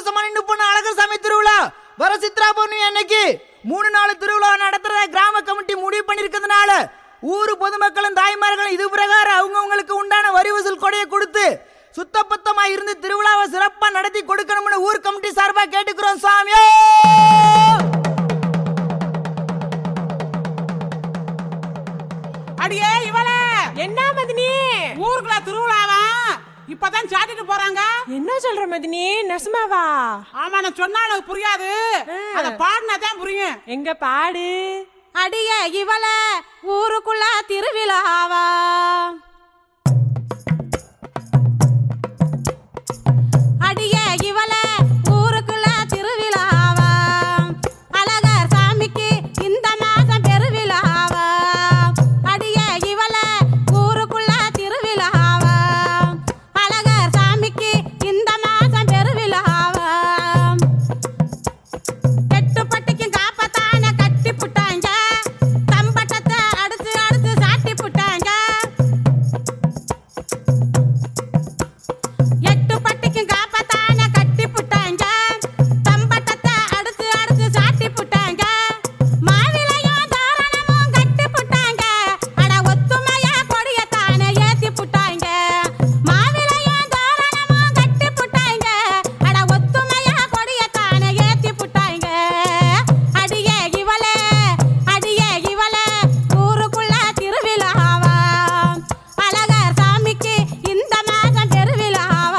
ஆக்ரோஷமா நின்று போன அழகர் சாமி திருவிழா வர சித்ரா பௌர்ணமி அன்னைக்கு 3 நாள் திருவிழா நடத்துறத கிராம கமிட்டி முடிவு பண்ணிருக்கிறதுனால ஊரு பொதுமக்களும் தாய்மார்களும் இது பிரகாரம் அவங்கவுங்களுக்கு உண்டான வரி வசூல் கொடையை கொடுத்து சுத்தபத்தமா இருந்து திருவிழாவை சிறப்பா நடத்தி கொடுக்கணும்னு ஊர் கமிட்டி சார்பா கேட்டுக்கிறோம் சாமியோ. அடியே இவள என்ன மதினி, ஊருக்குள்ள திருவிழாவா இப்பதான் சாட்டிட்டு போறாங்க. என்ன சொல்ற மதினி, நெசமாவா? ஆமா, நான் சொன்னா எனக்கு புரியாது, அத பாடினா தான் புரியும். எங்க பாடு. அடியே இவள ஊருக்குள்ள திருவிழாவா, அடியே இவள ஊருக்குள்ள திருவிழாவா, அழகர் சாமிக்கு இந்த மாசம் பெருவிழாவா, அடியே இவள ஊருக்குள்ள திருவிழாவா, அழகர் சாமிக்கு இந்த மாசம் பெருவிழாவா, எட்டுப்பட்டிக்கும் காப்பத்தான கட்டி புட்டாங்க, தம்பட்டத்தை அடுத்து அடுத்து சாட்டி புட்டாங்க, எட்டுப்பட்டிக்கும் காப்பத்தான கட்டி புட்டாங்க, தம்பட்டத்தை அடுத்து அடுத்து சாட்டி புட்டாங்க, மாவிலையும் தோரணமும் கட்டி புட்டாங்க, அட ஒத்துமையா கொடியத்தானே ஏத்தி புட்டாங்க, மாவிலையும் தோரணமும் கட்டி புட்டாங்க, அட ஒத்துமையா கொடியத்தானே ஏத்தி புட்டாங்க, அடியே இவளே ஊருக்குள்ள திருவிழாவா, அழகர் சாமிக்கு இந்த மாதம் பெருவிழாவா.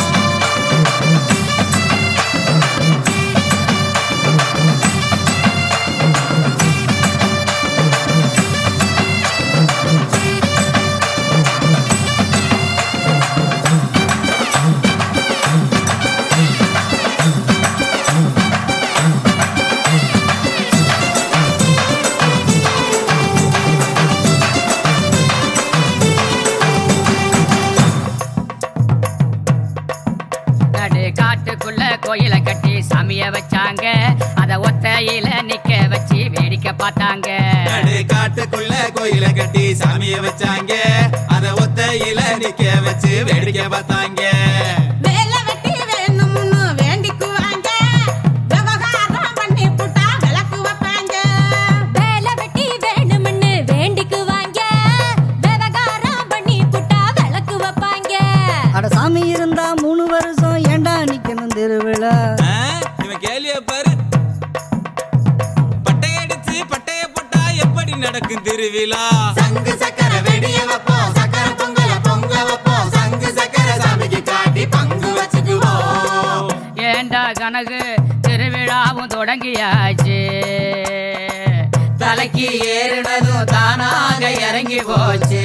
நடு காட்டுக்குள்ள கோயிலை கட்டி சாமிய வச்சாங்க, அத ஒத்தையில நிக்க வச்சு வேடிக்கை பார்த்தாங்க. நடு காட்டுக்குள்ள கோயிலை கட்டி சாமிய வச்சாங்க, அத ஒத்தையில நிக்க வச்சு வேடிக்கை பார்த்தாங்க. வேலை வெட்டி வேணும்னு வேண்டிக்குவாங்க, விவகாரம் பண்ணி புட்டா விளக்கு வைப்பாங்க. வேலை வெட்டி வேணும்னு வேண்டிக்குவாங்க, விவகாரம் பண்ணி புட்டா விளக்கு வைப்பாங்க. அட சாமி இருந்தா 3 வருஷம் ஏண்டா நிக்கணும் திருவிழா. இவன் கேலிய பாரு, பட்டையடிச்சு பட்டைய போட்டா எப்படி நடக்கும் திருவிழா. சங்கு சக்கர வெடிய வைப்போம், சக்கர பொங்கல பொங்க வைப்போம், சங்கு சக்கர சாமிக்கு காட்டி பங்கு வச்சுக்குவோம். ஏண்டா கனகு திருவிழாவும் தொடங்கியாச்சு, தலைக்கு ஏறினதும் தானாக இறங்கி போச்சு.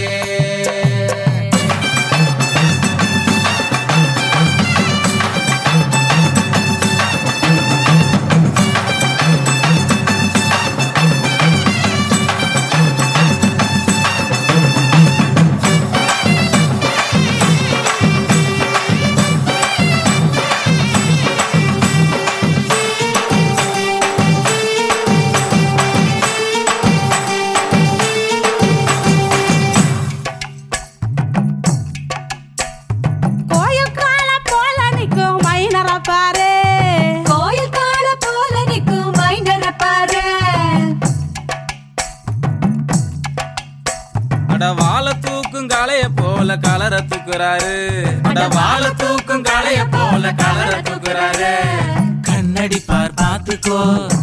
கோயில் கால போல நிக்கும் மைனர பாரு, கோயில் கால போல நிக்கும் மைனர பாரு. அட வாழ தூக்கும் காளைய போல கலர தூக்குறாரு, அட வாழ தூக்கும் காளைய போல கலர தூக்குறாரு. கண்ணடி பார் பாத்துக்கோ,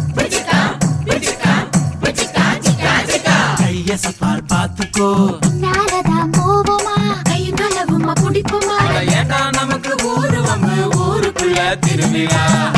கையச பார் பாத்துக்கோ, நாலதான் போவோமா கையும் நலவுமா குடிப்போமா. அட ஏண்டா நமக்கு ஊரு வம்பு, ஊருக்குள்ள திருவிழா.